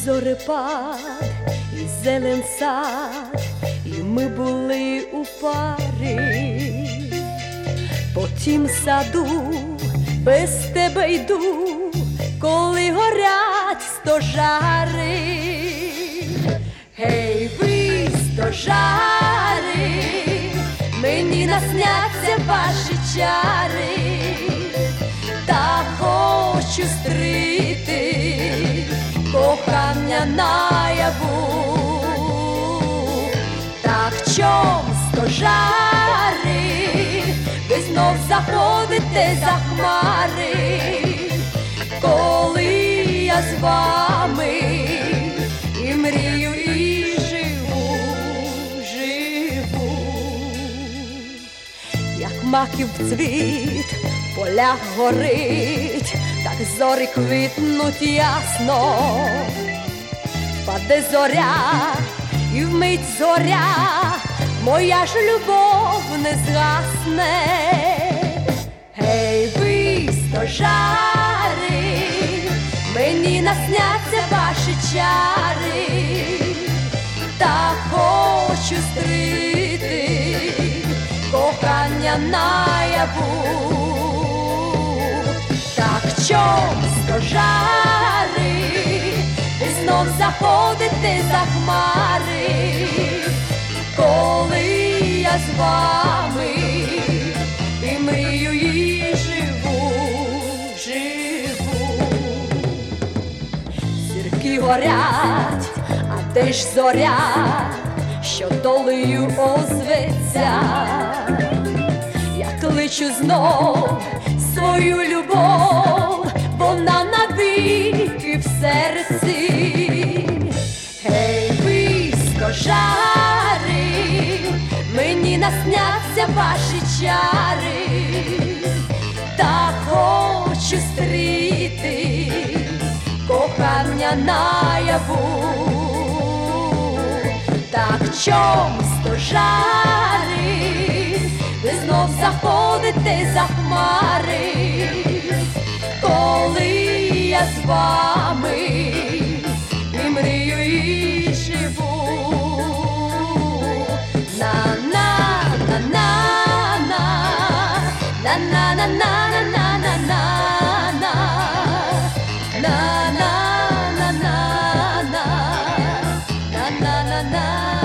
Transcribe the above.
зорепад, і зелен сад, і ми були у парі. По тім саду без тебе йду, коли горять стожари. Гей, ви, стожари, мені насняться ваші чари, та хочу стрити кохання наяву. Так чом, стожари, ви знов заходите за хмари, коли я з вами і мрію, і живу, живу. Як маків цвіт в полях горить, так зорі квітнуть ясно. Впаде зоря, і вмить зоря, моя ж любов не згасне. Гей, ви, стожари, мені насняться ваші чари, та хочу стрити кохання наяву. Так чом, стожари, ви знов заходите за хмари, коли я з вами і мрію, і живу, живу. Зірки горять, а де ж зоря, що долею озветься? Я кличу знов свою любов, вона навіки в серці. Гей, ви, стожари, мені насняться ваші чари, та хочу стріти кохання наяву. Так чом, стожари, ви знов заходите за хмари, коли я з вами і мрію, і живу. На-на-на-на-на, на-на-на-на-на-на-на-на, на-на-на-на-на, на-на-на-на.